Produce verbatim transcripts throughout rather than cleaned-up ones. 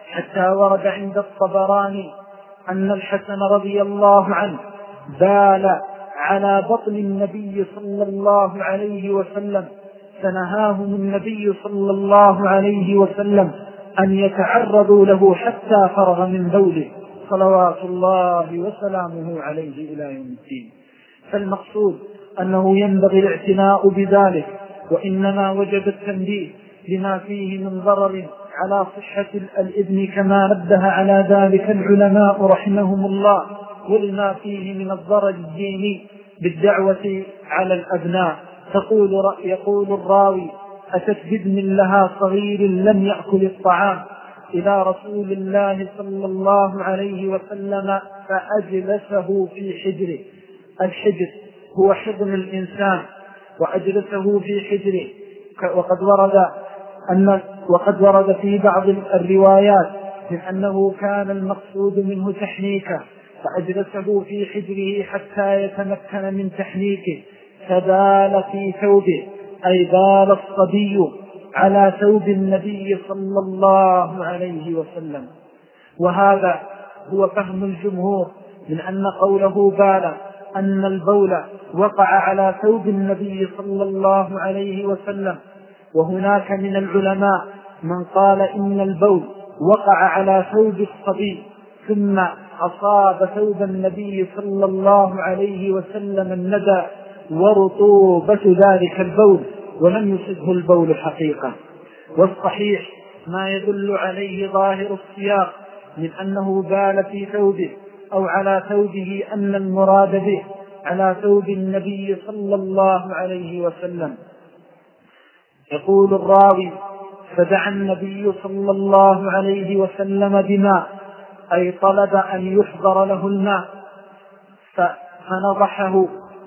حتى ورد عند الطبراني أن الحسن رضي الله عنه بال على بطن النبي صلى الله عليه وسلم، فنهاهم النبي صلى الله عليه وسلم أن يتعرضوا له حتى فرغ من بوله صلوات الله وسلامه عليه إلى يوم الدين. فالمقصود أنه ينبغي الاعتناء بذلك، وإنما وجب التنبيه لما فيه من ضرر على صحة الإذن كما نبه على ذلك العلماء رحمهم الله، ولما فيه من الضرر الديني بالدعوة على الأبناء. تقول يقول الراوي: أتت بابن لها صغير لم يأكل الطعام إلى رسول الله صلى الله عليه وسلم فأجلسه في حجره. الحجر هو حضن الإنسان، وأجلسه في حجره. وقد ورد أن وقد ورد في بعض الروايات من أنه كان المقصود منه تحنيكه، فأجلسه في حجره حتى يتمكن من تحنيكه، فبال في ثوبه، أي بال الصبي على ثوب النبي صلى الله عليه وسلم. وهذا هو فهم الجمهور من أن قوله بال أن البول وقع على ثوب النبي صلى الله عليه وسلم. وهناك من العلماء من قال إن البول وقع على ثوب الصبي ثم أصاب ثوب النبي صلى الله عليه وسلم الندى ورطوبة ذلك البول، ولم يصبه البول حقيقة. والصحيح ما يدل عليه ظاهر السياق من أنه بال في ثوبه أو على ثوبه، أن المراد به على ثوب النبي صلى الله عليه وسلم. يقول الراوي: فدعا النبي صلى الله عليه وسلم بماء، أي طلب أن يحضر له الماء، فنضحه,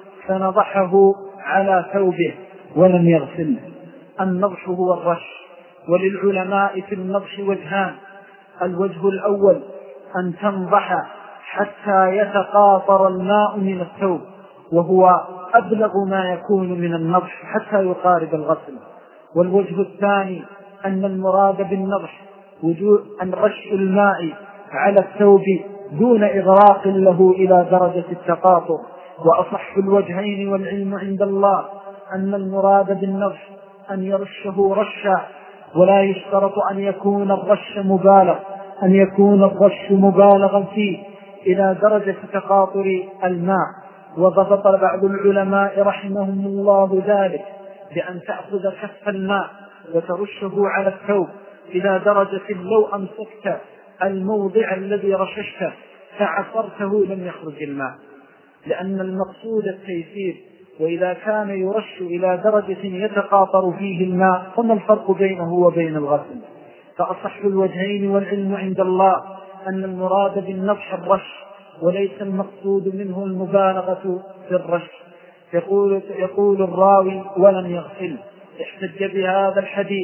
فنضحه على ثوبه ولم يغسله. النضح هو الرش، وللعلماء في النضح وجهان: الوجه الأول أن تنضح حتى يتقاطر الماء من الثوب، وهو أبلغ ما يكون من النضح حتى يقارب الغسل. والوجه الثاني أن المراد بالنضح وجود أن رش الماء على الثوب دون إغراق له إلى درجة التقاطر. وأصح الوجهين والعلم عند الله أن المراد بالنضح أن يرشه رشا، ولا يشترط أن يكون الرش مبالغ أن يكون الرش مبالغا فيه إلى درجة تقاطر الماء. وضبط بعض العلماء رحمهم الله ذلك بأن تأخذ كف الماء وترشه على الثوب إلى درجة لو أمسكت الموضع الذي رششته فعصرته لم يخرج الماء، لأن المقصود التيسير. وإذا كان يرش إلى درجة يتقاطر فيه الماء فما الفرق بينه وبين الغسل؟ فأصح الوجهين والعلم عند الله أن المراد بالنضح الرش، وليس المقصود منه المبالغة في الرش. يقول, يقول الراوي: ولم يغسل. احتج بهذا الحديث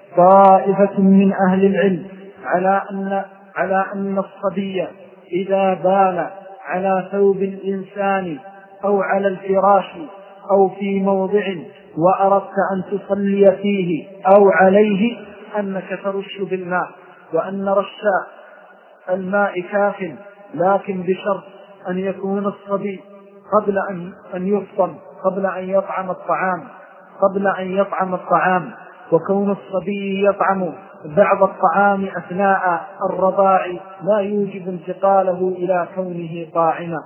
طائفة من أهل العلم على أن, على أن الصبي إذا بال على ثوب الإنسان أو على الفراش أو في موضع وأردت أن تصلي فيه أو عليه أنك ترش بالماء، وأن رش الماء كاف، لكن بشرط أن يكون الصبي قبل أن, أن يفطم قبل أن يطعم الطعام قبل أن يطعم الطعام وكون الصبي يطعم بعض الطعام أثناء الرضاع لا يوجب انتقاله إلى كونه طاعما.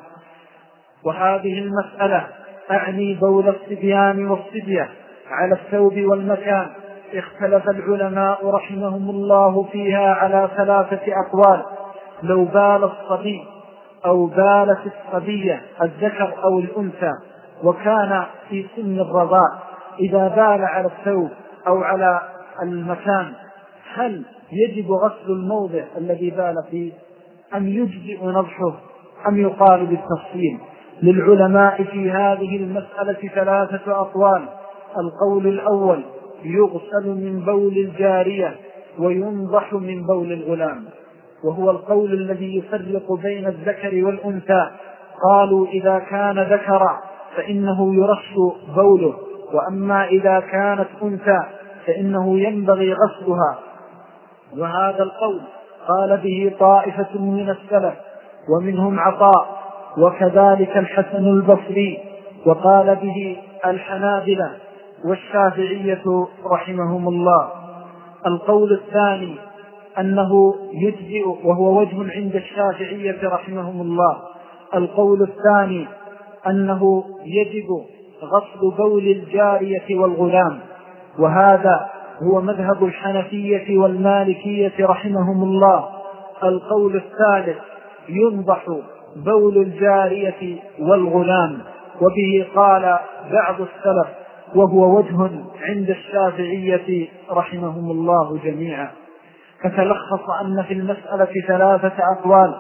وهذه المسألة أعني بول الصبيان والصبية على الثوب والمكان اختلف العلماء رحمهم الله فيها على ثلاثة أقوال: لو بال الصبي أو بالت الصبية الذكر أو الأنثى وكان في سن الرضاع، إذا بال على الثوب أو على المكان هل يجب غسل الموضع الذي بال فيه أم يجزئ نضحه أم يقال بالتفصيل؟ للعلماء في هذه المسألة ثلاثة أقوال: القول الأول: يغسل من بول الجارية وينضح من بول الغلام، وهو القول الذي يفرق بين الذكر والأنثى. قالوا إذا كان ذكرا فإنه يرش بوله، وأما إذا كانت أنثى فإنه ينبغي غسلها. وهذا القول قال به طائفة من السلف ومنهم عطاء، وكذلك الحسن البصري، وقال به الحنابلة والشافعية رحمهم الله. القول الثاني أنه يجزئ، وهو وجه عند الشافعية رحمهم الله. القول الثاني أنه يجب غسل بول الجارية والغلام، وهذا هو مذهب الحنفية والمالكية رحمهم الله. القول الثالث ينضح بول الجارية والغلام، وبه قال بعض السلف، وهو وجه عند الشافعية رحمهم الله جميعا. فتلخص أن في المسألة ثلاثة أقوال.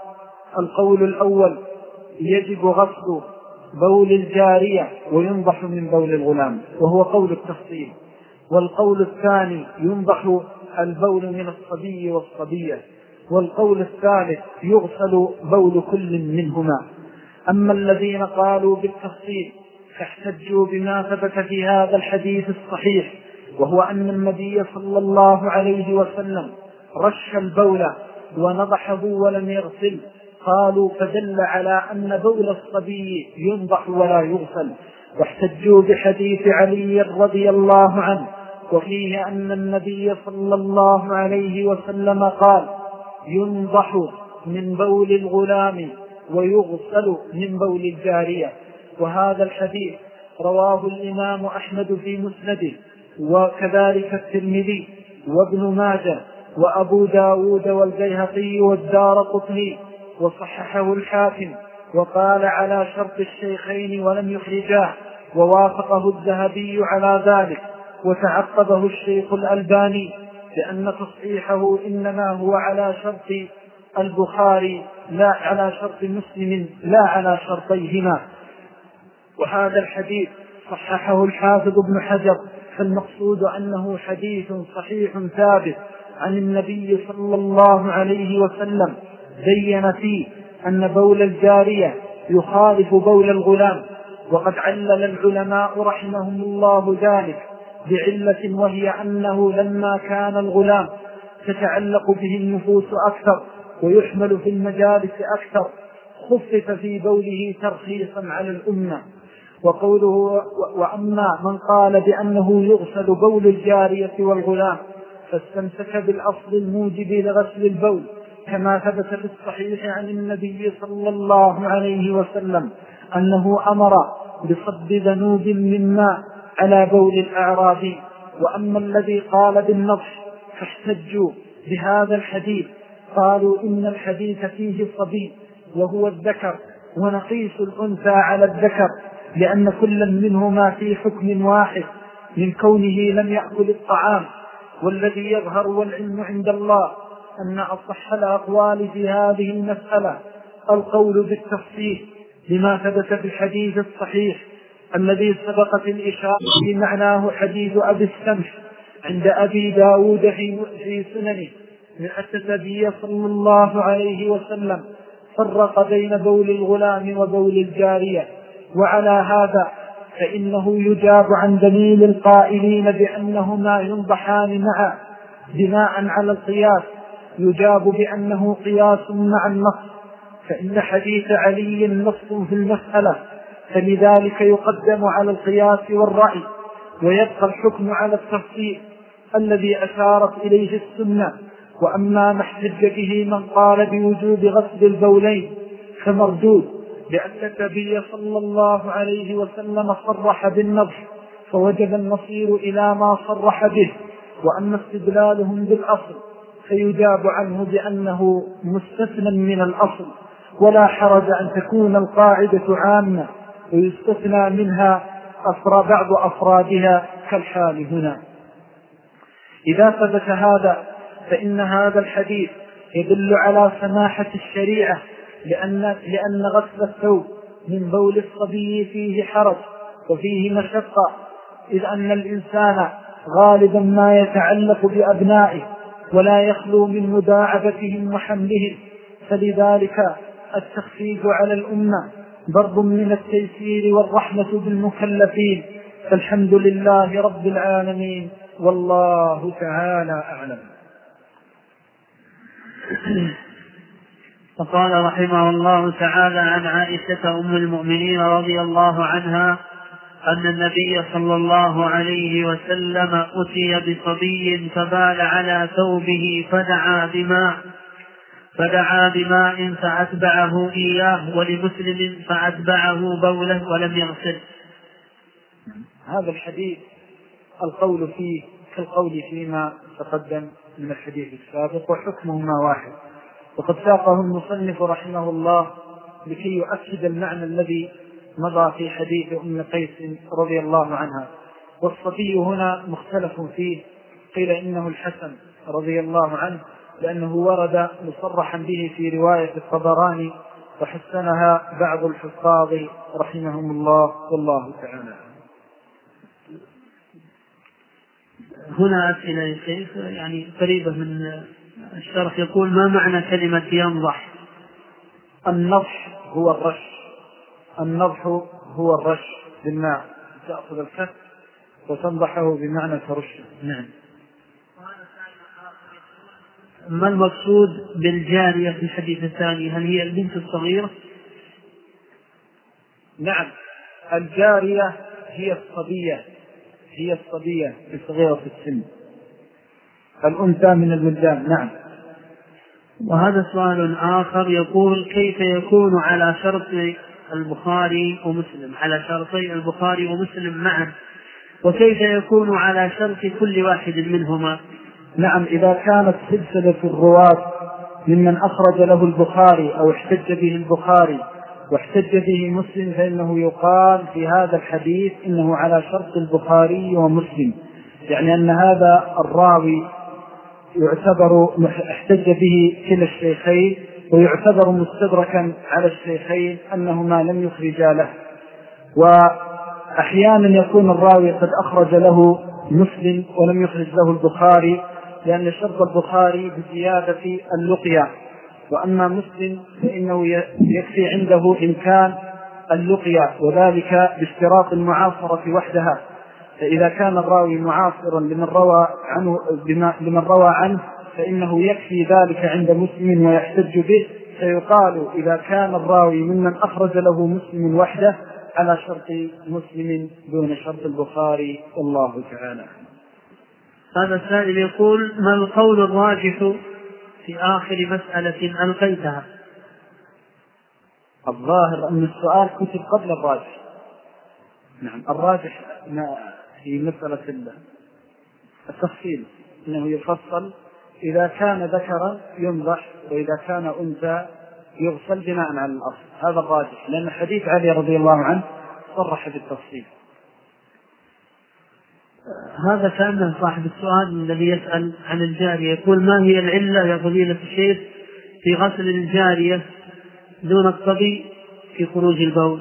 القول الأول يجب غسل بول الجارية وينضح من بول الغلام، وهو قول التفصيل. والقول الثاني ينضح البول من الصبي والصبية. والقول الثالث يغسل بول كل منهما. أما الذين قالوا بالتفصيل فاحتجوا بما ثبت في هذا الحديث الصحيح، وهو أن النبي صلى الله عليه وسلم رش البول ونضحه ولم يغسل. قالوا فدل على أن بول الصبي ينضح ولا يغسل. واحتجوا بحديث علي رضي الله عنه، وفيه أن النبي صلى الله عليه وسلم قال ينضح من بول الغلام ويغسل من بول الجارية. وهذا الحديث رواه الإمام أحمد في مسنده، وكذلك الترمذي وابن ماجه وأبو داود والبيهقي والدارقطني، وصححه الحاكم وقال على شرط الشيخين ولم يخرجاه، ووافقه الذهبي على ذلك، وتعقبه الشيخ الألباني لأن تصحيحه إنما هو على شرط البخاري لا على شرط مسلم لا على شرطيهما. وهذا الحديث صححه الحافظ ابن حجر، فالمقصود أنه حديث صحيح ثابت عن النبي صلى الله عليه وسلم بين فيه أن بول الجارية يخالف بول الغلام. وقد علل العلماء رحمهم الله ذلك بعلة، وهي أنه لما كان الغلام تتعلق به النفوس أكثر ويحمل في المجالس أكثر، خفف في بوله ترخيصا على الأمة. وقوله وأما من قال بأنه يغسل بول الجارية والغلام فاستمسك بالأصل الموجب لغسل البول، كما ثبت في الصحيح عن النبي صلى الله عليه وسلم أنه أمر بصب ذنوب من ماء على بول الأعرابي. وأما الذي قال بالنضح فاحتجوا بهذا الحديث، قالوا إن الحديث فيه صبي وهو الذكر، ونقيس الأنثى على الذكر، لأن كل منهما في حكم واحد من كونه لم يأكل الطعام. والذي يظهر والعلم عند الله أن أصح الأقوال في هذه المسألة القول بالتفصيل لما ثبت في الحديث الصحيح الذي سبقت الإشارة في معناه حديث أبي السمح عند أبي داود في سننه، من أن النبي صلى الله عليه وسلم فرق بين بول الغلام وبول الجارية. وعلى هذا فإنه يجاب عن دليل القائلين بأنهما ينضحان معا بناء على القياس، يجاب بأنه قياس مع النص، فإن حديث علي نص في المسألة، فلذلك يقدم على القياس والرأي، ويبقى الحكم على التفصيل الذي أشارت إليه السنة. وأما ما احتج به من قال بوجوب غسل البولين فمردود، لأن النبي صلى الله عليه وسلم صرح بالنضح، فوجب المصير إلى ما صرح به. وأما استدلالهم بالأصل فيجاب عنه بأنه مستثنى من الأصل، ولا حرج أن تكون القاعدة عامة ويستثنى منها أفراد بعض أفرادها كالحال هنا. إذا ثبت هذا فإن هذا الحديث يدل على سماحة الشريعة، لأن, لأن غسل الثوب من بول الصبي فيه حرج وفيه مشقة، إذ أن الإنسان غالبا ما يتعلق بأبنائه ولا يخلو من مداعبتهم وحملهم، فلذلك التخفيف على الأمة ضرب من التيسير والرحمة بالمكلفين. فالحمد لله رب العالمين، والله تعالى أعلم. فقال رحمه الله تعالى عن عائشة أم المؤمنين رضي الله عنها أن النبي صلى الله عليه وسلم أتي بصبي فبال على ثوبه فدعا بماء فدعا بماء فأتبعه إياه، ولمسلم فأتبعه بوله ولم يغسل. هذا الحديث القول فيه كالقول فيما تقدم من الحديث السابق وحكمهما واحد، وقد ساقه المصنف رحمه الله لكي يؤكد المعنى الذي مضى في حديث أم قيس رضي الله عنها. والصبي هنا مختلف فيه، قيل إنه الحسن رضي الله عنه لأنه ورد مصرحا به في رواية الطبراني، وحسنها بعض الحفاظ رحمهم الله والله تعالى. هنا أسئلة يا شيخ يعني قريبة من الشرح. يقول: ما معنى كلمة ينضح؟ النضح هو الرش، النضح هو الرش بالماء، تأخذ الكف وتنضحه بمعنى ترشه. نعم. ما المقصود بالجارية في الحديث الثاني؟ هل هي البنت الصغيرة؟ نعم، الجارية هي الصبية، هي الصبية الصغيرة في السن، الأنثى من الولدان. نعم. وهذا سؤال آخر يقول: كيف يكون على شرط البخاري ومسلم على شرطي البخاري ومسلم معا، وكيف يكون على شرط كل واحد منهما؟ نعم، إذا كانت سلسلة الرواة ممن أخرج له البخاري أو احتج به البخاري واحتج به مسلم فإنه يقال في هذا الحديث إنه على شرط البخاري ومسلم، يعني أن هذا الراوي يعتبر احتج به كلا الشيخين، ويعتبر مستدركا على الشيخين أنهما لم يخرجا له. وأحيانا يكون الراوي قد أخرج له مسلم ولم يخرج له البخاري، لأن شرط البخاري بزيادة اللقيا، وأما مسلم فإنه يكفي عنده إمكان اللقيا، وذلك باشتراط المعاصرة وحدها. فإذا كان الراوي معاصرا لمن روى عنه, لمن روى عنه فإنه يكفي ذلك عند مسلم ويحتج به، فيقال إذا كان الراوي ممن أخرج له مسلم وحده على شرط مسلم دون شرط البخاري، والله تعالى. هذا السائل يقول: ما القول الراجح في آخر مسألة ألقيتها؟ الظاهر أن السؤال كتب قبل الراجح. نعم، الراجح في مسألة التفصيل أنه يفصل إذا كان ذكرا ينضح وإذا كان أنثى يغسل بناء على الأصل. هذا الراجح، لأن حديث علي رضي الله عنه صرح بالتفصيل. هذا كأنه صاحب السؤال الذي يسأل عن الجارية، يقول: ما هي العلة يا فضيلة الشيخ في غسل الجارية دون الصبي في خروج البول؟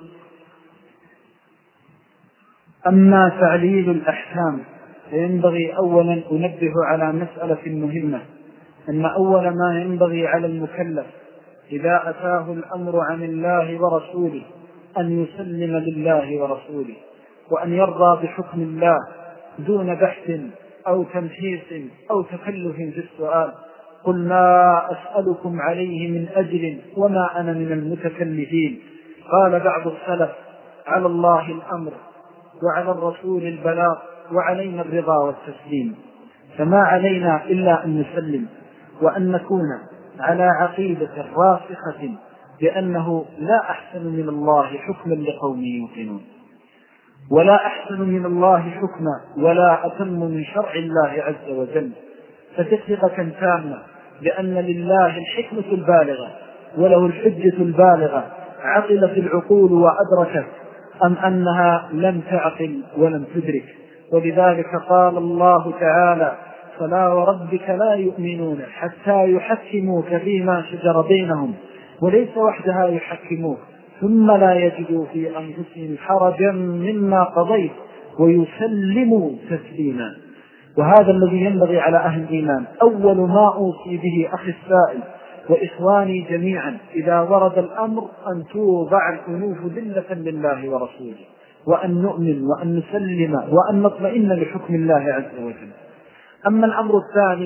أما تعليل الأحكام فينبغي أولا أنبه على مسألة مهمة، أن أول ما ينبغي على المكلف إذا أتاه الأمر عن الله ورسوله أن يسلم لله ورسوله، وأن يرضى بحكم الله دون بحث أو تمحيص أو تكلف في السؤال. قل ما أسألكم عليه من أجر وما أنا من المتكلفين. قال بعض السلف: على الله الأمر وعلى الرسول البلاغ وعلينا الرضا والتسليم. فما علينا إلا أن نسلم وأن نكون على عقيدة راسخة بأنه لا أحسن من الله حكما لقوم يوقنون، ولا أحسن من الله حكما ولا أتم من شرع الله عز وجل، فتثقة تامة بأن لله الحكمة البالغة وله الحجة البالغة، عقلت العقول وأدركت أم أنها لم تعقل ولم تدرك. ولذلك قال الله تعالى: فلا وربك لا يؤمنون حتى يحكموك فيما شجر بينهم، وليس وحدها يحكموك ثم لا يجدوا في أنفسهم حرجا مما قضيت ويسلموا تسليما. وهذا الذي ينبغي على أهل الإيمان. أول ما أوصي به أخي السائل وإخواني جميعا إذا ورد الأمر أن توضع الأنوف ذلة لله ورسوله، وأن نؤمن وأن نسلم وأن نطمئن لحكم الله عز وجل. أما الأمر الثاني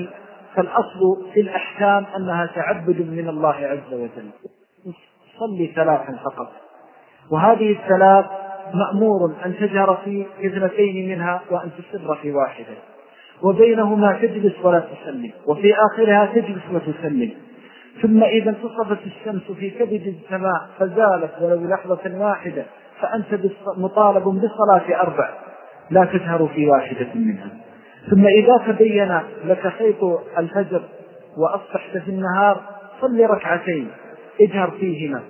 فالأصل في الأحكام أنها تعبد من الله عز وجل. صلي ثلاثا فقط، وهذه الثلاث مأمور أن تجهر في اثنتين منها وأن تسر في واحدة، وبينهما تجلس ولا تسلم، وفي آخرها تجلس وتسلم. ثم إذا انتصفت الشمس في كبد السماء فزالت ولو لحظة واحدة فأنت مطالب بصلاة أربع لا تجهر في واحدة منها. ثم إذا تبين لك خيط الفجر وأصبحت في النهار صل ركعتين اجهر فيهما.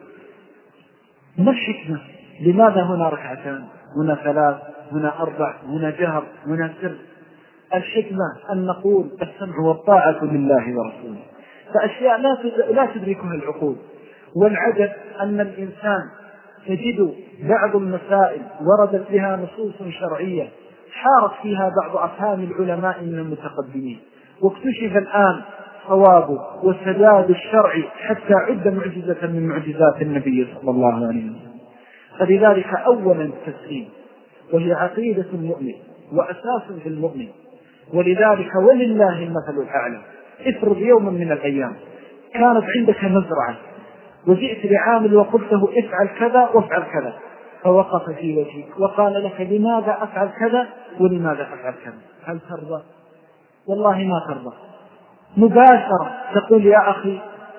ما الحكمة؟ لماذا هنا ركعتان هنا ثلاث هنا أربع هنا جهر هنا سر؟ الحكمة أن نقول السمع والطاعة لله ورسوله، فأشياء لا تدركها العقول. والعجب أن الإنسان تجد بعض المسائل وردت بها نصوص شرعية حارت فيها بعض أفهام العلماء من المتقدمين، واكتشف الآن صوابه والسداد الشرعي حتى عد معجزة من معجزات النبي صلى الله عليه وسلم. فلذلك أولا التسليم، وهي عقيدة المؤمن وأساس في المؤمن. ولذلك ولله المثل الأعلى. افرض يوما من الأيام كانت عندك مزرعة وجئت لعامل وقلت له افعل كذا وافعل كذا، فوقف في وجهك وقال لك لماذا أفعل كذا ولماذا أفعل كذا، هل ترضى؟ والله ما ترضى. مباشرة تقول يا أخي،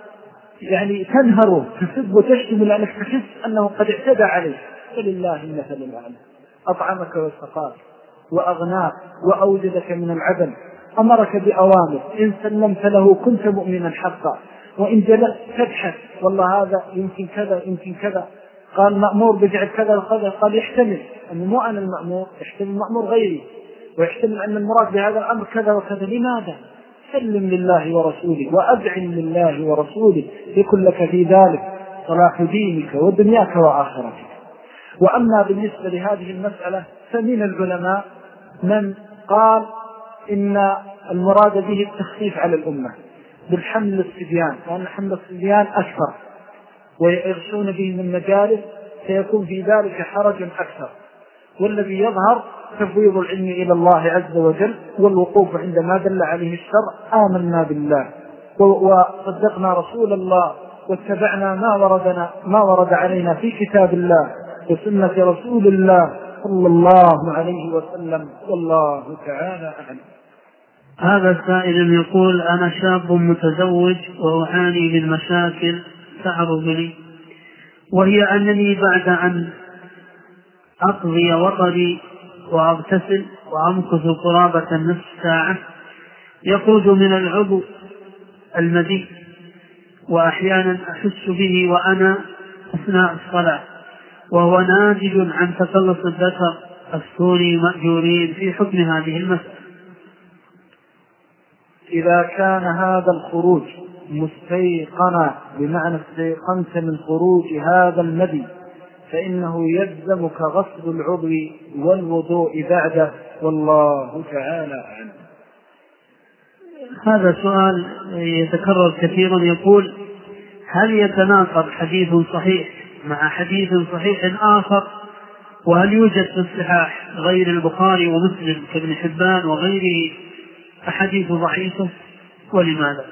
يعني تنهره تسب وتشتم لأنك تحس أنه قد اعتدى عليك. فلله المثل الأعلى. أطعمك وسقاك وأغناك وأوجدك من العدم، أمرك بأوامر إن سلمت له كنت مؤمنا حقا، وإن جلست تبحث والله هذا يمكن كذا يمكن كذا، قال مأمور بفعل كذا وكذا، قال يحتمل أن مو أنا المأمور، يحتمل مأمور غيري، ويحتمل أن المراد بهذا الأمر كذا وكذا. لماذا؟ سلم لله ورسوله وأذعن لله ورسوله يكن لك في ذلك صلاح دينك ودنياك وآخرتك. وأما بالنسبة لهذه المسألة فمن العلماء من قال إن المراد به التخفيف على الأمة بالحمل الصبيان، وأن حمل الصبيان أكثر ويغشون به من مجالس سيكون في ذلك حرج أكثر. والذي يظهر تفويض العلم إلى الله عز وجل والوقوف عندما دل عليه الشرع. آمنا بالله وصدقنا رسول الله واتبعنا ما وردنا ما ورد علينا في كتاب الله وسنة رسول الله صلى الله عليه وسلم، والله تعالى أعلم. هذا سائل يقول أنا شاب متزوج وأعاني من مشاكل تعرض لي، وهي أنني بعد أن أقضي وطري وأغتسل وأمكث قرابة نصف ساعة يخرج من العضو المذي، وأحيانا أحس به وأنا أثناء الصلاة، وهو ناتج عن تسلط الذكر السوري مأجورين في حكم هذه المسألة. إذا كان هذا الخروج مستيقنا بمعنى استيقنت من خروج هذا المذي فإنه يلزمك غسل العضو والوضوء بعده، والله تعالى أعلم. هذا سؤال يتكرر كثيرا، يقول هل يتناقض حديث صحيح مع حديث صحيح آخر؟ وهل يوجد في الصحاح غير البخاري ومسلم كابن حبان وغيره أحاديث ضعيفة، ولماذا؟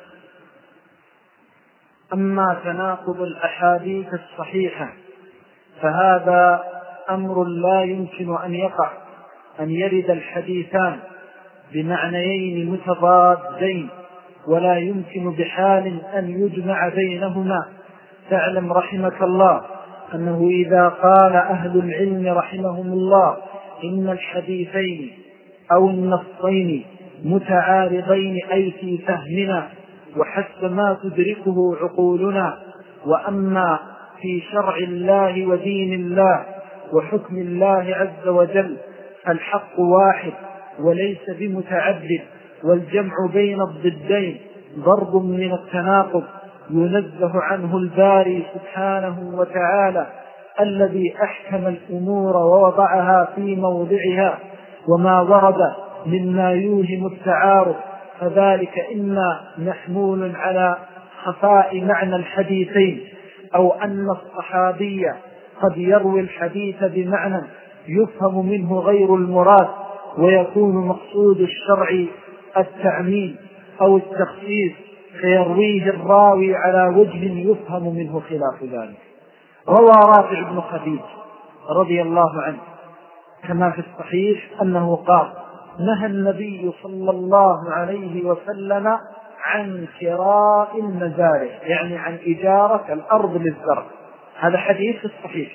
أما تناقض الأحاديث الصحيحة فهذا أمر لا يمكن أن يقع، أن يرد الحديثان بمعنيين متضادين ولا يمكن بحال أن يجمع بينهما. تعلم رحمك الله أنه إذا قال أهل العلم رحمهم الله إن الحديثين أو النصين متعارضين أي في فهمنا وحسب ما تدركه عقولنا، وأما في شرع الله ودين الله وحكم الله عز وجل الحق واحد وليس بمتعدد، والجمع بين الضدين ضرب من التناقض ينزه عنه الباري سبحانه وتعالى الذي أحكم الأمور ووضعها في موضعها، وما ورد مما يوهم التعارض فذلك إما محمول على خفاء معنى الحديثين، أو أن الصحابي قد يروي الحديث بمعنى يفهم منه غير المراد ويكون مقصود الشرع التعميم، أو التخصيص فيرويه الراوي على وجه يفهم منه خلاف ذلك. روى رافع بن خديج رضي الله عنه كما في الصحيح أنه قال: نهى النبي صلى الله عليه وسلم عن كراء المزارع، يعني عن إجارة الأرض للزرع. هذا حديث في الصحيح.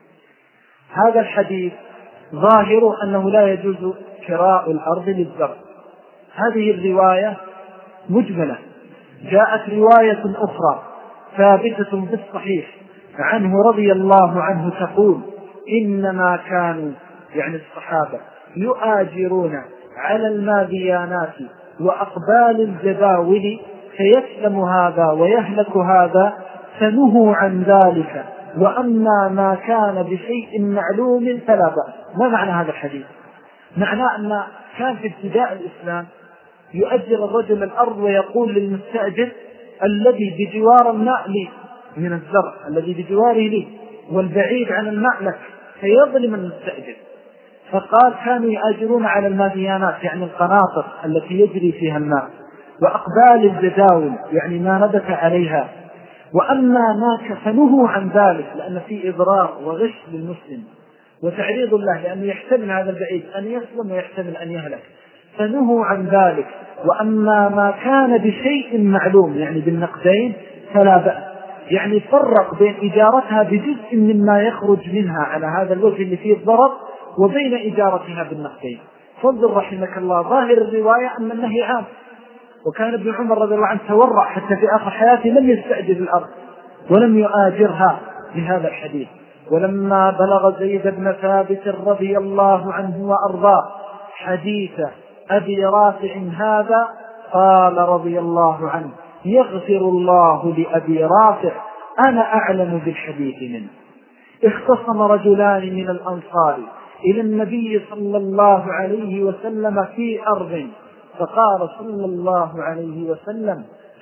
هذا الحديث ظاهر أنه لا يجوز كراء الأرض للزرع. هذه الرواية مجملة. جاءت رواية أخرى ثابتة في الصحيح عنه رضي الله عنه تقول: إنما كانوا، يعني الصحابة، يؤاجرون على الماديانات وأقبال الجداول فيسلم هذا ويهلك هذا، فنهوا عن ذلك، وأما ما كان بشيء معلوم فلا بأس. ما معنى هذا الحديث؟ معناه أن كان في ابتداء الإسلام يؤجر الرجل الأرض ويقول للمستأجر الذي بجوار الماء لي من الزرع، الذي بجواره لي والبعيد عن الماء لك، فيظلم المستأجر. فقال: كانوا يؤجرون على الماديانات، يعني القناطر التي يجري فيها الماء، وأقبال الجداول، يعني ما نبت عليها. وأما ما كفنه عن ذلك، لأن فيه إضرار وغش للمسلم وتعريض الله، لأنه يحتمل هذا البعيد أن يسلم ويحتمل أن يهلك، فنهوا عن ذلك. وأما ما كان بشيء معلوم، يعني بالنقدين، فلا بأس. يعني فرق بين إجارتها بجزء مما يخرج منها على هذا الوجه اللي فيه الضرر، وبين إجارتها بالنقدين. فانظر رحمك الله، ظاهر الرواية أن النهي عام. وكان ابن عمر رضي الله عنه تورع حتى في آخر حياته لم يستأجر الأرض ولم يؤاجرها بهذا الحديث. ولما بلغ زيد بن ثابت رضي الله عنه وأرضاه حديث أبي رافع هذا، قال رضي الله عنه: يغفر الله لأبي رافع، أنا أعلم بالحديث منه. اختصم رجلان من الأنصار إلى النبي صلى الله عليه وسلم في أرض، فقال صلى الله عليه وسلم: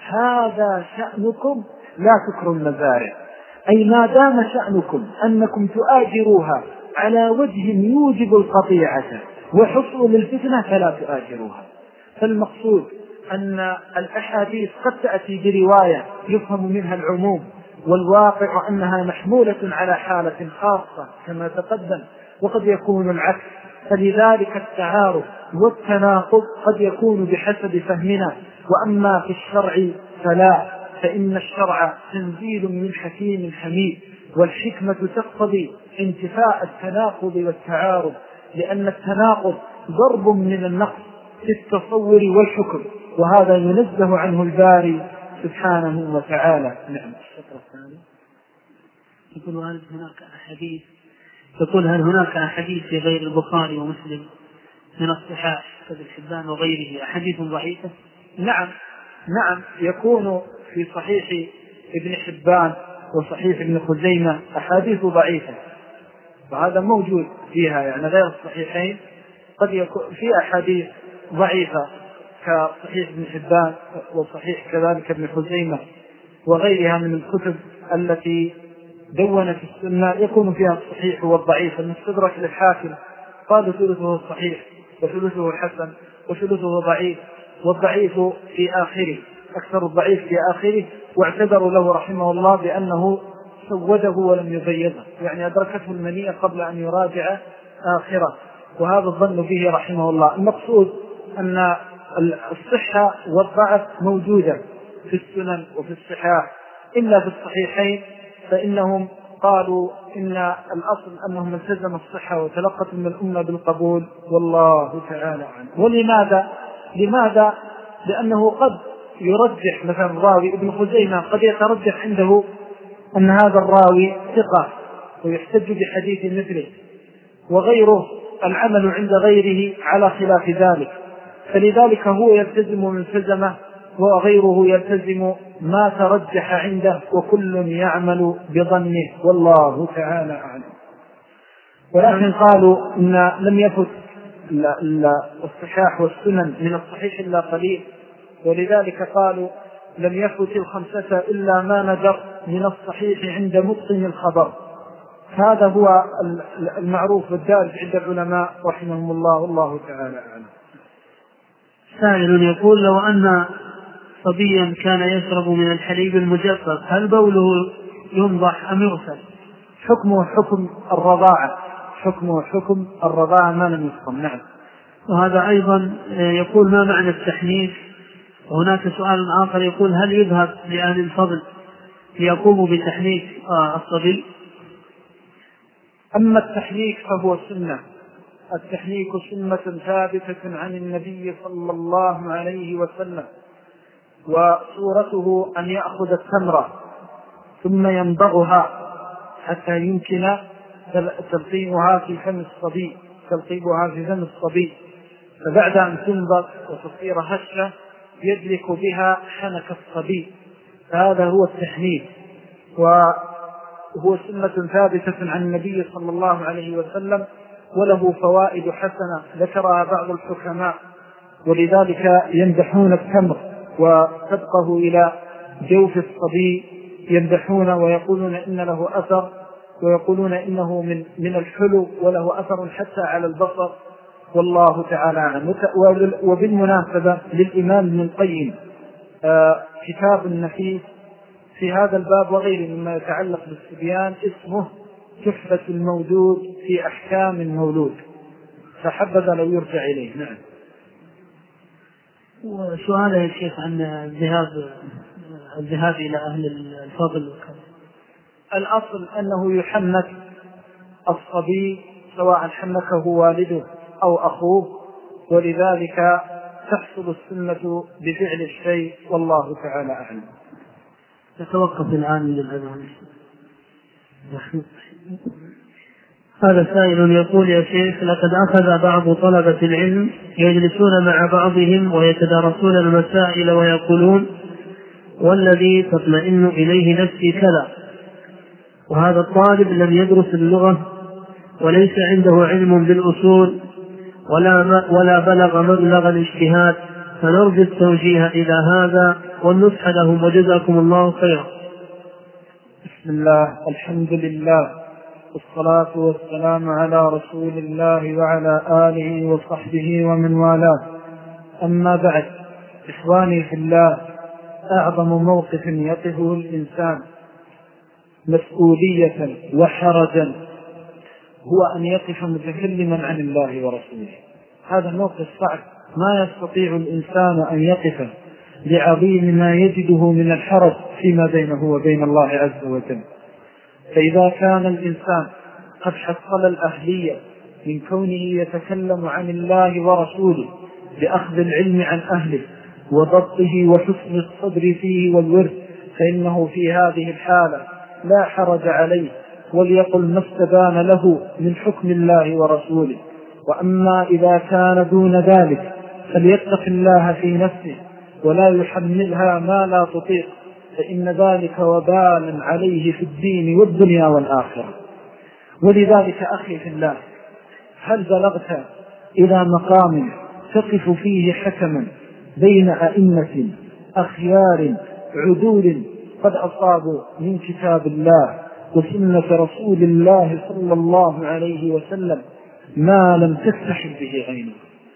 هذا شأنكم لا تكروا المزارع، أي ما دام شأنكم أنكم تؤاجروها على وجه يوجب القطيعة وحصول الفتنة فلا تؤاجروها. فالمقصود أن الأحاديث قد تأتي برواية يفهم منها العموم، والواقع أنها محمولة على حالة خاصة كما تقدم، وقد يكون العكس. فلذلك التعارض والتناقض قد يكون بحسب فهمنا، وأما في الشرع فلا، فإن الشرع تنزيل من حكيم حميد، والحكمة تقتضي انتفاء التناقض والتعارض، لأن التناقض ضرب من النقص في التصور والحكم، وهذا ينزه عنه الباري سبحانه وتعالى. نعم. الشطر الثاني يقول: هل هناك أحاديث يقول هل هناك أحاديث في غير البخاري ومسلم من الصحاح كابن حبان وغيره أحاديث ضعيفة؟ نعم نعم يكون في صحيح ابن حبان وصحيح ابن خزيمة أحاديث ضعيفة، وهذا موجود فيها، يعني غير الصحيحين قد يكون في أحاديث ضعيفة كصحيح ابن حبان وصحيح كذلك ابن خزيمة وغيرها من الكتب التي دونت السنة، يكون فيها الصحيح والضعيف. المستدرك للحاكم قال ثلثه الصحيح وثلثه الحسن وثلثه ضعيف، والضعيف في آخره، أكثر الضعيف في آخره، واعتذروا له رحمه الله بأنه سوده ولم يبيضه، يعني أدركته المنية قبل أن يراجع آخره، وهذا الظن به رحمه الله. المقصود أن الصحة والضعف موجودة في السنن وفي الصحاح، إلا في الصحيحين فإنهم قالوا إن الأصل أنهم التزموا الصحة وتلقت من الأمة بالقبول، والله تعالى عنه. ولماذا؟ لماذا؟ لأنه قد يرجح مثلا الراوي ابن خزيمة قد يترجح عنده أن هذا الراوي ثقة ويحتج بحديث مثله، وغيره العمل عند غيره على خلاف ذلك، فلذلك هو يلتزم من التزمه وغيره يلتزم ما ترجح عنده، وكل يعمل بظنه، والله تعالى أعلم. ولكن قالوا إن لم يفت الصحاح والسنن من الصحيح إلا قليل، ولذلك قالوا لم يفت الخمسة إلا ما ندر من الصحيح عند متقن الخبر. هذا هو المعروف والدارج عند العلماء رحمهم الله، والله تعالى أعلم. سائل يقول: لو أن صبيا كان يشرب من الحليب المجفف هل بوله ينضح أم يغسل؟ حكمه حكم الرضاعة، حكمه حكم الرضاعة ما لم يفهم. نعم. وهذا أيضا يقول ما معنى التحنيك؟ وهناك سؤال آخر يقول هل يذهب لأهل الفضل ليقوموا بتحنيك الصبي؟ أما التحنيك فهو سنة، التحنيك سنة ثابتة عن النبي صلى الله عليه وسلم، وصورته أن يأخذ التمرة ثم ينبغها حتى يمكن تلقيمها في فم الصبي تلقيبها في فم الصبي فبعد أن تنبغ وتصير هشة يدلك بها حنك الصبي، فهذا هو التحنيك، وهو سنة ثابتة عن النبي صلى الله عليه وسلم، وله فوائد حسنة ذكرها بعض الحكماء، ولذلك يمدحون التمر وتبقه إلى جوف الصبي، يمدحون ويقولون إن له أثر، ويقولون إنه من من الحلو وله أثر حتى على البصر، والله تعالى أعلم. وبالمناسبة للإمام ابن القيم كتاب نفيس في هذا الباب وغيره مما يتعلق بالصبيان اسمه تحفة المولود في أحكام المولود، فحبذا لو يرجع إليه. نعم. وسؤال يا شيخ عن الذهاب الذهاب إلى أهل الفضل وكذا. الأصل أنه يحنك الصبي سواء حنكه والده أو أخوه، ولذلك تحصل السنة بفعل الشيء، والله تعالى أعلم. نتوقف الآن من الأذان. هذا سائل يقول يا شيخ لقد أخذ بعض طلبة العلم يجلسون مع بعضهم ويتدارسون المسائل ويقولون والذي تطمئن إليه نفسي كذا، وهذا الطالب لم يدرس اللغة وليس عنده علم بالأصول ولا, ولا بلغ مبلغ الاجتهاد، فنرجو التوجيه إلى هذا والنصح لهم وجزاكم الله خيرا. بسم الله، الحمد لله، والصلاة والسلام على رسول الله وعلى آله وصحبه ومن والاه. أما بعد، إخواني في الله، أعظم موقف يقفه الإنسان مسؤولية وحرجا هو أن يقف متكلما عن الله ورسوله. هذا الموقف صعب، ما يستطيع الإنسان أن يقف لعظيم ما يجده من الحرج فيما بينه وبين الله عز وجل. فإذا كان الإنسان قد حصل الأهلية من كونه يتكلم عن الله ورسوله بأخذ العلم عن أهله وضبطه وحسن الصدر فيه والورد، فإنه في هذه الحالة لا حرج عليه، وليقل ما استبان له من حكم الله ورسوله. وأما إذا كان دون ذلك فليتق الله في نفسه ولا يحملها ما لا تطيق، فإن ذلك وبال عليه في الدين والدنيا والآخرة. ولذلك أخي في الله، هل بلغت إلى مقام تقف فيه حكما بين أئمة أخيار عدول قد أصابوا من كتاب الله وسنة رسول الله صلى الله عليه وسلم ما لم تستحل به عينه؟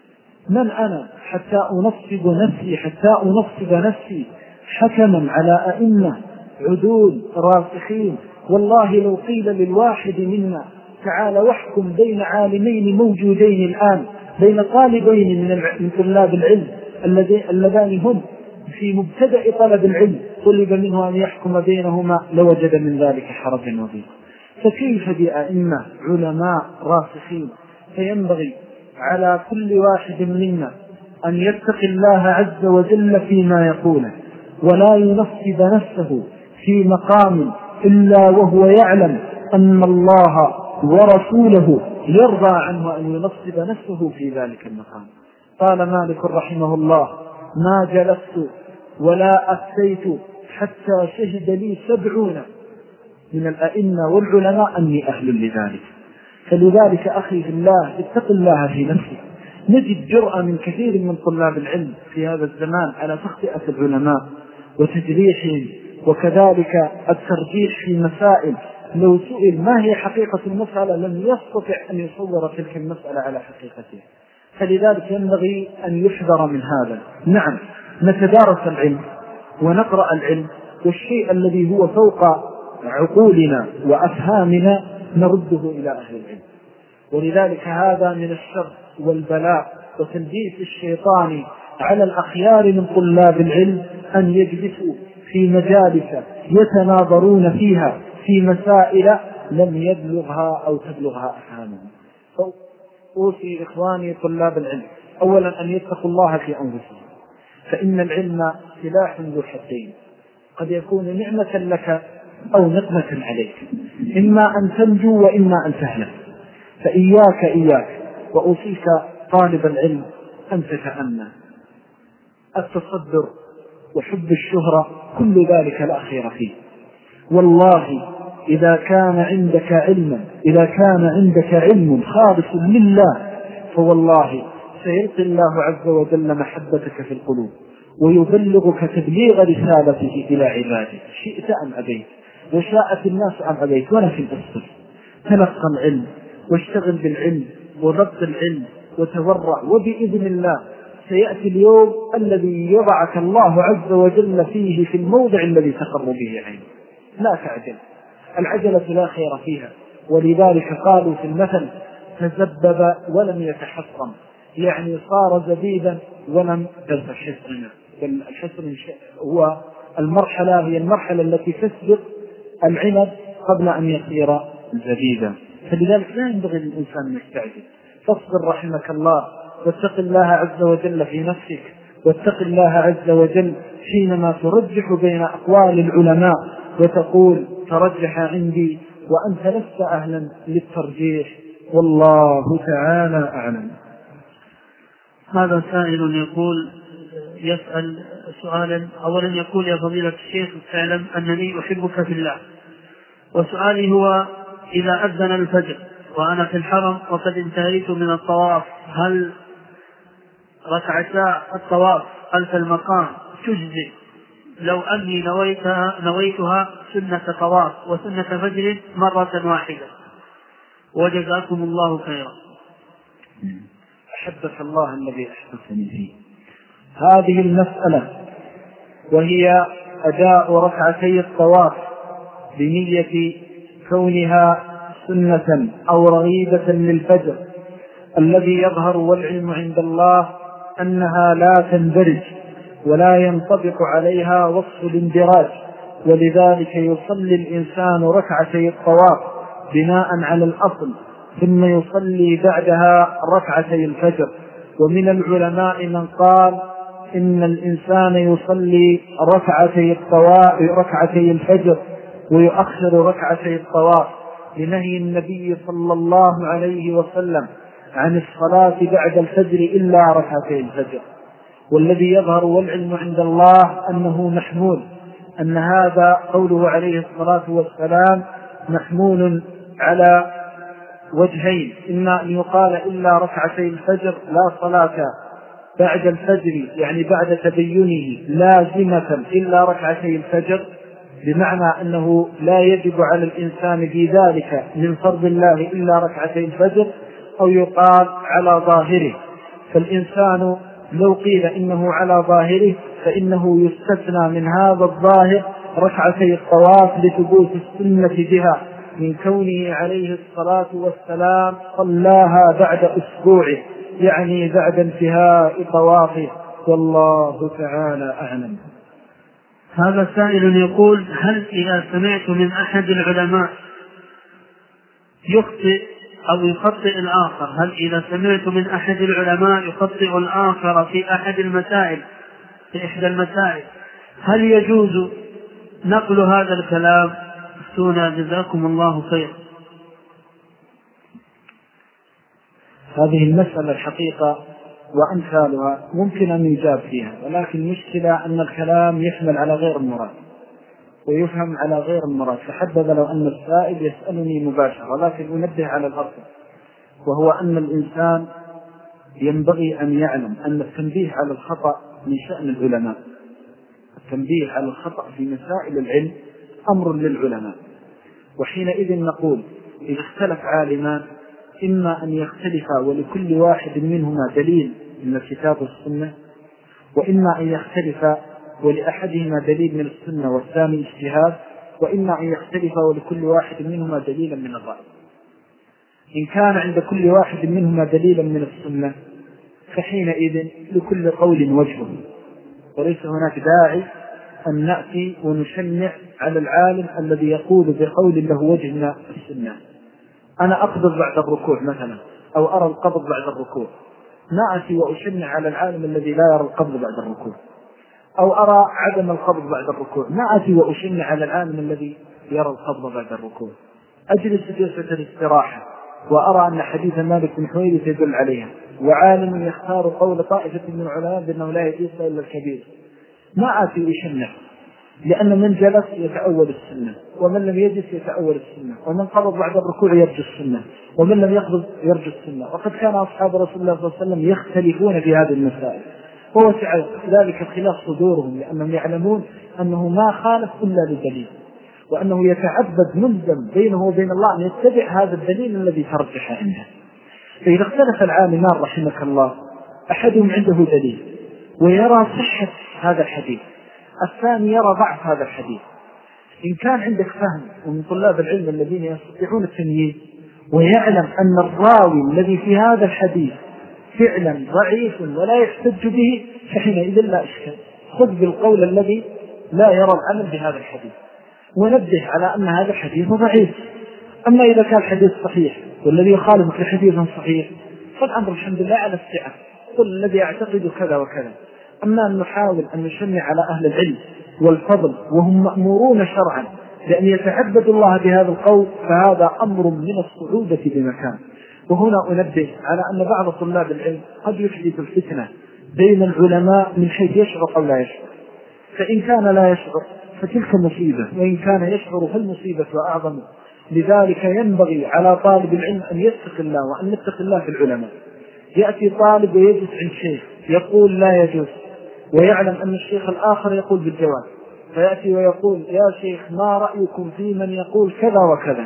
من أنا حتى أنصب نفسي حتى أنصب نفسي حكما على أئمة عدول راسخين؟ والله لو قيل للواحد منا تعال واحكم بين عالمين موجودين الآن، بين طالبين من طلاب العلم اللذان هم في مبتدأ طلب العلم، طلب منه أن يحكم بينهما لوجد من ذلك حرجا وضيقا، فكيف بأئمة علماء راسخين؟ فينبغي على كل واحد منا أن يتقي الله عز وجل فيما يقوله، ولا ينصب نفسه في مقام إلا وهو يعلم أن الله ورسوله يرضى عنه أن ينصب نفسه في ذلك المقام. قال مالك رحمه الله: ما جلست ولا أفتيت حتى شهد لي سبعون من الأئمة والعلماء أني أهل لذلك. فلذلك أخي في الله، اتق الله في نفسك. نجد جرأة من كثير من طلاب العلم في هذا الزمان على تخطئة العلماء وتجريحهم، وكذلك الترجيح في مسائل لو سئل ما هي حقيقة المسألة لم يستطع أن يصور تلك المسألة على حقيقتها. فلذلك ينبغي أن يحذر من هذا. نعم، نتدارس العلم ونقرأ العلم، والشيء الذي هو فوق عقولنا وأفهامنا نرده إلى أهل العلم. ولذلك هذا من الشر والبلاء وتلبيس الشيطان على الأخيار من طلاب العلم أن يجلسوا في مجالس يتناظرون فيها في مسائل لم يبلغها أو تبلغها أفهامهم. أوصي إخواني طلاب العلم أولا أن يتقوا الله في أنفسهم، فإن العلم سلاح ذو حدين، قد يكون نعمة لك أو نقمة عليك، إما أن تنجو وإما أن تهلك. فإياك إياك وأوصيك طالب العلم أن تتأمل التصدر وحب الشهرة، كل ذلك لا خير فيه. والله إذا كان عندك علما إذا كان عندك علم خالص لله فوالله سيلقي الله عز وجل محبتك في القلوب ويبلغك تبليغ رسالته إلى عباده، شئت أم أبيت، وشاءت الناس أم أبيت، ولكن أصبر، تلقى العلم واشتغل بالعلم وضبط العلم وتورع، وبإذن الله سيأتي اليوم الذي يضعك الله عز وجل فيه في الموضع الذي تقر به عينه. لا تعجل، العجلة لا خير فيها. ولذلك قالوا في المثل تزبب ولم يتحصن، يعني صار زبيبا ولم يلبس حصنا. الحصن هو المرحلة هي المرحلة التي تسبق العنب قبل أن يصير زبيبا. فلذلك لا ينبغي للإنسان أن يستعجل. فاصبر رحمك الله، واتق الله عز وجل في نفسك، واتق الله عز وجل حينما ترجح بين أقوال العلماء وتقول ترجح عندي وأنت لست أهلا للترجيح، والله تعالى أعلم. هذا سائل يقول يسأل سؤالا، أولا يقول يا فضيلة الشيخ تعلم أنني أحبك في الله، وسؤالي هو إذا أذن الفجر وأنا في الحرم وقد انتهيت من الطواف، هل ركعتا الطواف خلف المقام تجزي لو أني نويتها, نويتها سنة طواف وسنة فجر مرة واحدة؟ وجزاكم الله خيرا. أحبك الله الذي أحببتني فيه. هذه المسألة وهي أداء ركعتي الطواف بنية كونها سنة أو رغيبة للفجر، الذي يظهر والعلم عند الله أنها لا تندرج ولا ينطبق عليها وصف الاندراج، ولذلك يصلي الإنسان ركعتي الطواف بناء على الأصل، ثم يصلي بعدها ركعتي الفجر. ومن العلماء من قال إن الإنسان يصلي ركعتي الطواف ركعتي الفجر ويؤخر ركعتي الطواف لنهي النبي صلى الله عليه وسلم عن الصلاة بعد الفجر إلا ركعتي الفجر. والذي يظهر والعلم عند الله أنه محمول، أن هذا قوله عليه الصلاة والسلام محمول على وجهين، إما أن يقال إلا ركعتي الفجر لا صلاة بعد الفجر يعني بعد تبينه لازمة إلا ركعتي الفجر، بمعنى أنه لا يجب على الإنسان في ذلك من فرض الله إلا ركعتي الفجر، أو يقال على ظاهره. فالإنسان لو قيل إنه على ظاهره فإنه يستثنى من هذا الظاهر ركعتي الطواف لثبوت السنة بها، من كونه عليه الصلاة والسلام صلاها بعد أسبوعه، يعني بعد انتهاء طوافه، والله تعالى أعلم. هذا سائل يقول هل إذا سمعت من أحد العلماء يخطئ أو يخطئ الآخر هل إذا سمعت من أحد العلماء يخطئ الآخر في أحد المسائل في إحدى المسائل هل يجوز نقل هذا الكلام؟ افتونا جزاكم الله خير. هذه المسألة الحقيقة وأمثالها ممكن أن يجاب فيها، ولكن المشكلة أن الكلام يحمل على غير المراد ويفهم على غير المراد. فحبذا لو أن السائل يسألني مباشرة، ولكن أنبه على الأصل، وهو أن الإنسان ينبغي أن يعلم أن التنبيه على الخطأ من شأن العلماء. التنبيه على الخطأ في مسائل العلم أمر للعلماء، وحينئذ نقول إذا اختلف عالمان إما أن يختلفا ولكل واحد منهما دليل من الكتاب والسنة، وإما أن يختلفا ولأحدهما دليل من السنة والثاني اجتهاد، وإما أن يختلف ولكل واحد منهما دليلا من الرأي. إن كان عند كل واحد منهما دليلا من السنة فحينئذ لكل قول وجهه، وليس هناك داعي أن نأتي ونشنع على العالم الذي يقول بقول له وجه من السنة. أنا أقبض بعد الركوع مثلا، أو أرى القبض بعد الركوع، ما أتي وأشنع على العالم الذي لا يرى القبض بعد الركوع، أو أرى عدم القبض بعد الركوع، ما أتي وأشنع على العالم الذي يرى القبض بعد الركوع. أجلس جلسة الاستراحة وأرى أن حديث مالك بن حويرث يدل عليها، وعالم يختار قول طائفة من العلماء بأنه لا يجوز إلا الكبير، ما آتي أشنع، لأن من جلس يتأول السنة، ومن لم يجلس يتأول السنة، ومن قبض بعد الركوع يرجو السنة، ومن لم يقبض يرجو السنة. وقد كان أصحاب رسول الله صلى الله عليه وسلم يختلفون في هذه المسائل، ووسع ذلك خلاف صدورهم، لأنهم يعلمون أنه ما خالف إلا لدليل، وأنه يتعبد ملزم بينه وبين الله أن يتبع هذا الدليل الذي ترجح عنده. فإذا اختلف العالمان رحمك الله، أحدهم عنده دليل ويرى صحة هذا الحديث، الثاني يرى ضعف هذا الحديث، إن كان عندك فهم ومن طلاب العلم الذين يستطيعون التمييز ويعلم أن الراوي الذي في هذا الحديث فعلا ضعيف ولا يحتج به، فحينئذ لا إشكال، خذ بالقول الذي لا يرى العمل بهذا الحديث، ونبه على أن هذا الحديث ضعيف. أما إذا كان الحديث صحيح والذي يخالفك لحديث صحيح فالأمر الحمد لله على السعة، قل الذي يعتقد كذا وكذا. أما أن نحاول أن نشنع على أهل العلم والفضل وهم مأمورون شرعا لأن يتعبدوا الله بهذا القول، فهذا أمر من الصعوبة بمكان. وهنا أنبه على أن بعض طلاب العلم قد يحدث الفتنة بين العلماء من حيث يشعر أو لا يشعر، فإن كان لا يشعر فتلك مصيبة، وإن كان يشعر فالمصيبة وأعظم. لذلك ينبغي على طالب العلم أن يتق الله وأن يتق الله في العلماء. يأتي طالب ويجلس عند شيخ يقول لا يجوز، ويعلم أن الشيخ الآخر يقول بالجواز، فيأتي ويقول يا شيخ ما رأيكم في من يقول كذا وكذا،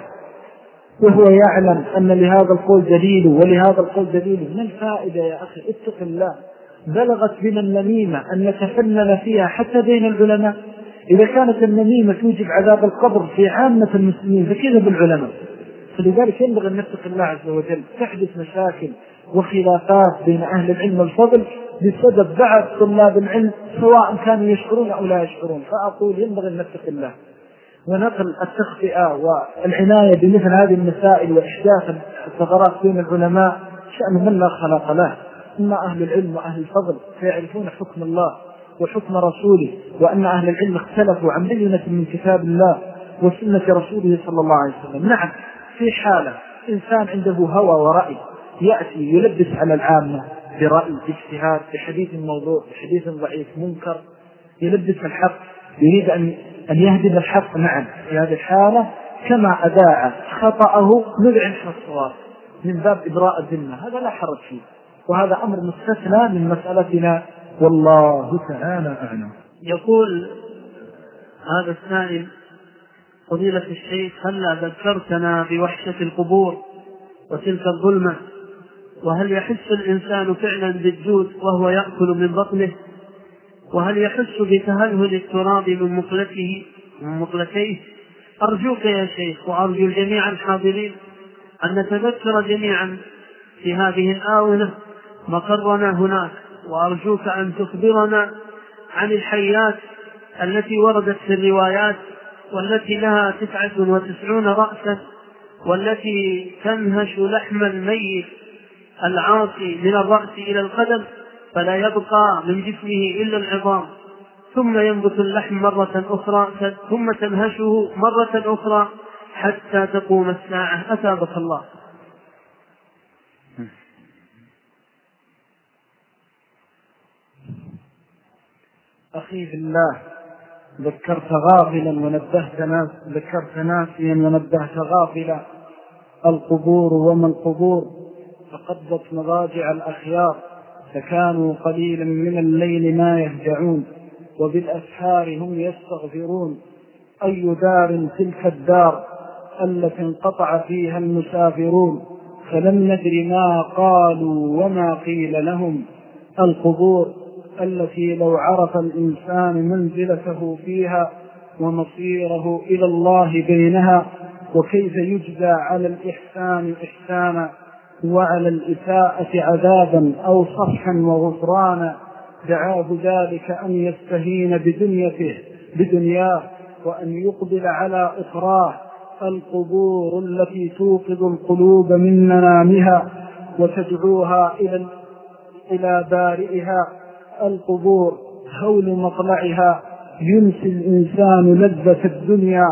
وهو يعلم أن لهذا القول دليل ولهذا القول دليل. من الفائدة يا أخي؟ اتق الله. بلغت بنا النميمة أن نتفنن فيها حتى بين العلماء. إذا كانت النميمة توجب عذاب القبر في عامة المسلمين فكذا بالعلماء. فلذلك ينبغي أن نتق الله عز وجل. تحدث مشاكل وخلافات بين أهل العلم والفضل بسبب بعض طلاب العلم سواء كانوا يشعرون أو لا يشعرون. فأقول ينبغي أن نتق الله ونقل التخطئة والعناية بمثل هذه المسائل وإحداث الثغرات بين العلماء شأن من لا خلاق له. إما أهل العلم وأهل الفضل سيعرفون حكم الله وحكم رسوله، وأن أهل العلم اختلفوا عن بينة من كتاب الله وسنة رسوله صلى الله عليه وسلم. نعم، في حالة إنسان عنده هوى ورأي يأتي يلبس على العامة برأي اجتهاد بحديث موضوع بحديث ضعيف منكر، يلبس الحق، يريد أن أن يهدم الحق. نعم، في هذه الحالة كما أداعى خطأه نذعن الصواب من باب إبراء الذمة، هذا لا حرج فيه، وهذا أمر مستثنى من مسألتنا والله تعالى أعلم. يقول هذا السائل: فضيلة الشيخ، هل ذكرتنا بوحشة القبور وتلك الظلمة، وهل يحس الإنسان فعلا بالجود وهو يأكل من بطنه؟ وهل يحس بتهلهل التراب من مقلته من مقلتيه؟ أرجوك يا شيخ وأرجو الجميع الحاضرين أن نتذكر جميعا في هذه الآونة مقرنا هناك، وأرجوك أن تخبرنا عن الحيات التي وردت في الروايات والتي لها تسعة وتسعون رأسا، والتي تنهش لحم الميت العاصي من الرأس إلى القدم فلا يبقى من جسمه إلا العظام، ثم ينبت اللحم مرة أخرى ثم تنهشه مرة أخرى حتى تقوم الساعة. أثابك الله. أخي في الله، ذكرت غافلا ونبهت ناس ذكرت ناسيا ونبهت غافلا. القبور وما القبور فقدت مضاجع الأخيار، فكانوا قليلا من الليل ما يهجعون، وبالأسحار هم يستغفرون. أي دار تلك الدار التي انقطع فيها المسافرون، فلم ندر ما قالوا وما قيل لهم. القبور التي لو عرف الإنسان منزلته فيها ومصيره إلى الله بينها، وكيف يجزى على الإحسان إحسانا وعلى الإساءة عذابا أو صفحا وغفرانا، دعاه ذلك أن يستهين بدنيته بدنياه وأن يقبل على أخراه. القبور التي توقظ القلوب من منامها وتدعوها إلى إلى بارئها. القبور هول مطلعها ينسي الإنسان لذة الدنيا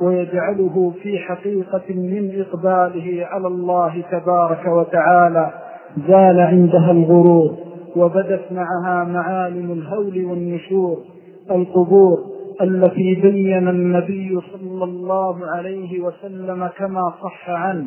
ويجعله في حقيقة من إقباله على الله تبارك وتعالى. زال عندها الغرور وبدت معها معالم الهول والنشور. القبور التي بين النبي صلى الله عليه وسلم كما صح عنه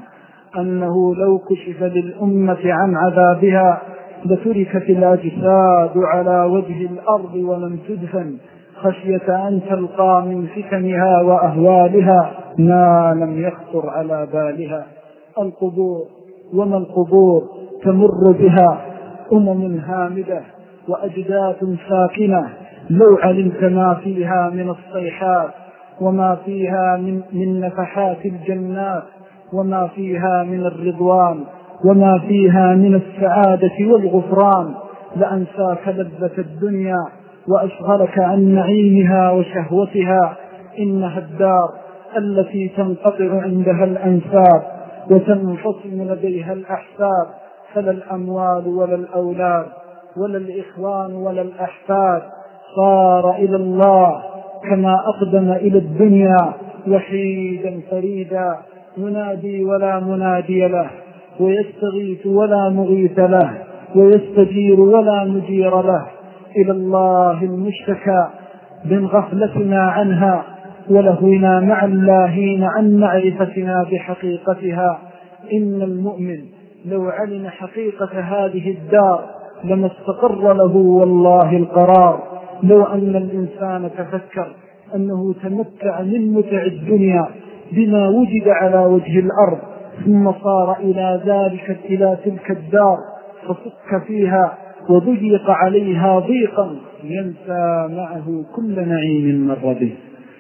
أنه لو كشف للأمة عن عذابها لتركت الأجساد على وجه الأرض ولم تدفن خشية أن تلقى من فتنها وأهوالها ما لم يخطر على بالها. القبور وما القبور تمر بها أمم هامدة وأجداث ساكنة، لو علمت ما فيها من الصيحات وما فيها من, من نفحات الجنات وما فيها من الرضوان وما فيها من السعادة والغفران لأنساك لذة الدنيا وأشغلك عن نعيمها وشهوتها. إنها الدار التي تنقطع عندها الأنساب وتنفصل لديها الأحساب، فلا الأموال ولا الأولاد ولا الإخوان ولا الأحفاد. صار إلى الله كما أقدم إلى الدنيا وحيدا فريدا، ينادي ولا منادي له، ويستغيث ولا مغيث له، ويستجير ولا مجير له. إلى الله المشتكى من غفلتنا عنها ولهونا مع اللاهين عن معرفتنا بحقيقتها. إن المؤمن لو علم حقيقة هذه الدار لما استقر له والله القرار. لو أن الإنسان تفكر أنه تمتع من متع الدنيا بما وجد على وجه الأرض ثم صار إلى ذلك إلى تلك الدار فصك فيها وضيق عليها ضيقا ينسى معه كل نعيم مر به.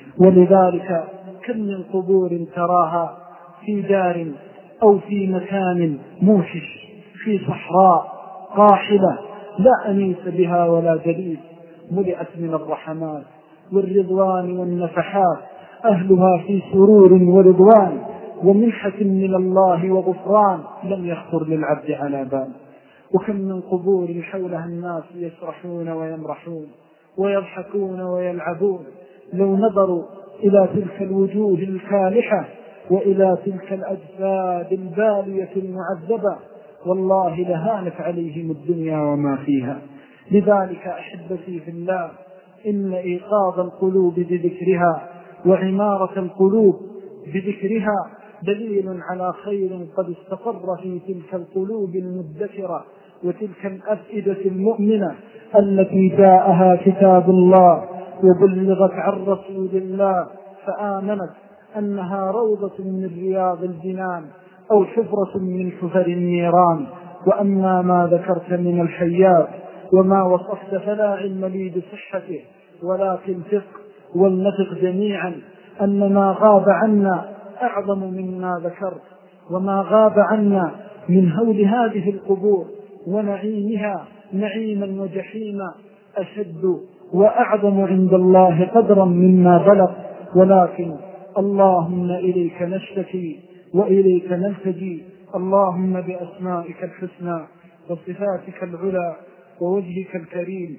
ولذلك كم من قبور تراها في دار أو في مكان موشش في صحراء قاحلة لا أنيس بها ولا جليس، ملئت من الرحمات والرضوان والنفحات، أهلها في سرور ورضوان ومنحة من الله وغفران لم يخطر للعبد على بال. وكم من قبور حولها الناس يسرحون ويمرحون ويضحكون ويلعبون، لو نظروا إلى تلك الوجوه الكالحة وإلى تلك الأجساد البالية المعذبة والله لهانت عليهم الدنيا وما فيها. لذلك أحبتي في الله، إن إيقاظ القلوب بذكرها وعمارة القلوب بذكرها دليل على خير قد استقر في تلك القلوب المدكرة وتلك الأفئدة المؤمنة التي جاءها كتاب الله وبلغت عن رسول الله فآمنت أنها روضة من رياض الجنان أو حفرة من حفر النيران. وأما ما ذكرت من الحيات وما وصفت فلا علم لي بصحته، ولكن ثق والنفق جميعا أن ما غاب عنا أعظم مما ذكرت، وما غاب عنا من هول هذه القبور ونعيمها نعيما وجحيما أشد وأعظم عند الله قدرا مما بلغ. ولكن اللهم إليك نشتكي وإليك نلتجي، اللهم بأسمائك الحسنى وصفاتك العلى ووجهك الكريم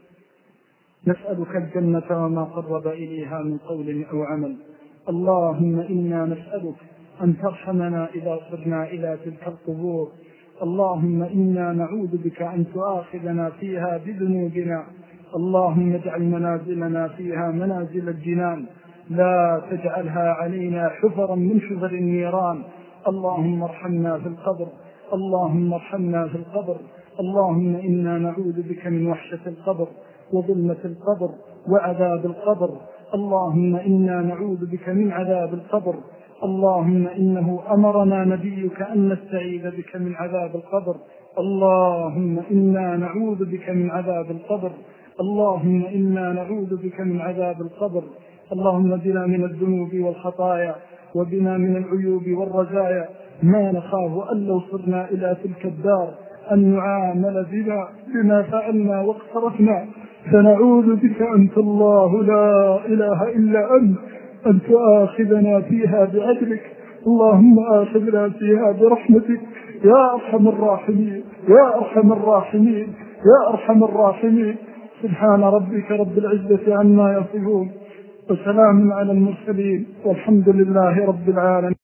نسألك الجنة وما قرب إليها من قول أو عمل. اللهم إنا نسألك أن ترحمنا إذا صرنا إلى تلك القبور. اللهم إنا نعوذ بك أن تؤاخذنا فيها بذنوبنا. اللهم اجعل منازلنا فيها منازل الجنان، لا تجعلها علينا حفرا من حفر النيران. اللهم ارحمنا في القبر، اللهم ارحمنا في القبر. اللهم إنا نعوذ بك من وحشة القبر وظلمة القبر وعذاب القبر. اللهم إنا نعوذ بك من عذاب القبر. اللهم إنه أمرنا نبيك أن نستعيذ بك من عذاب القبر اللهم إنا نعوذ بك من عذاب القبر، اللهم إنا نعوذ بك من عذاب القبر. اللهم بنا من الذنوب والخطايا وبنا من العيوب والرزايا ما نخاف أن لو صرنا إلى تلك الدار أن نعامل بنا بما فعلنا واقترفنا، فنعوذ بك أنت الله لا إله إلا أنت أن تؤاخذنا فيها بعدلك. اللهم آخذنا فيها برحمتك يا أرحم الراحمين يا أرحم الراحمين يا أرحم الراحمين. سبحان ربك رب العزة عما يصفون وسلام على المرسلين والحمد لله رب العالمين.